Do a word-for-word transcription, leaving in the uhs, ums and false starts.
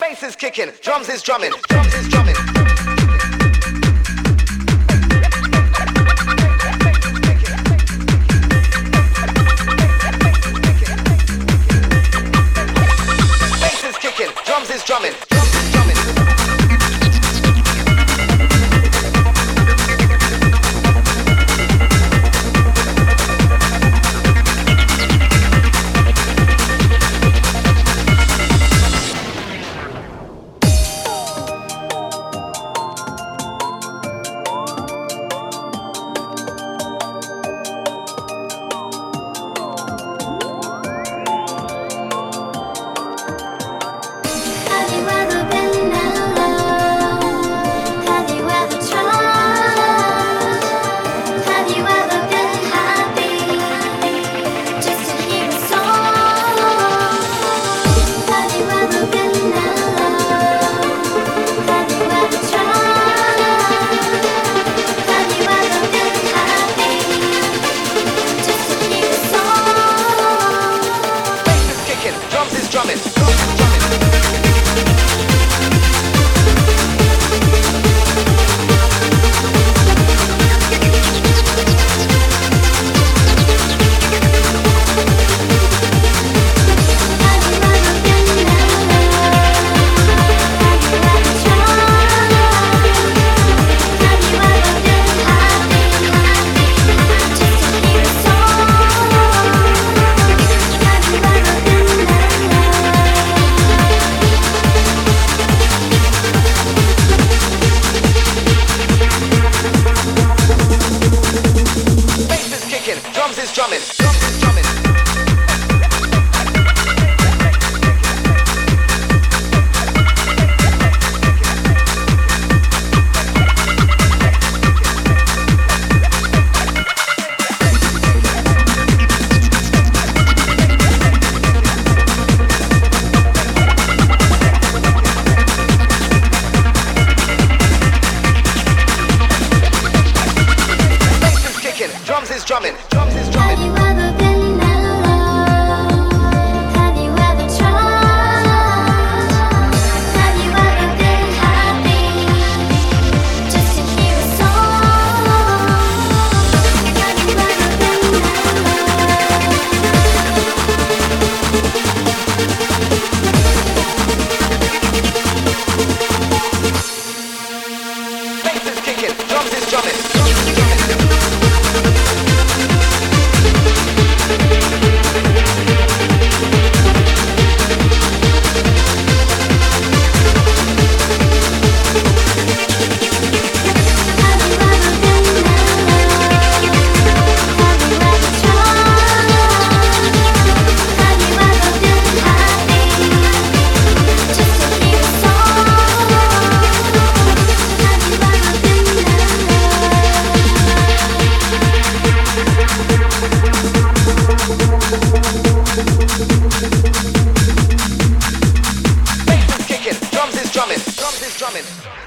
Bass is kicking, drums is drumming, drums is drumming. Bass is kicking, drums is drumming, drums is drumming. Drums is drumming, drums is drumming. Drums is drumming, drums is drumming. Bass is kicking, drums is drumming, drums is drumming. Have you ever been alone? Have you ever tried? Have you ever been happy just to hear a song? Have you ever been alone? Bass is kicking, drums is drumming, drums is drumming. Drums is drumming, drums is drumming.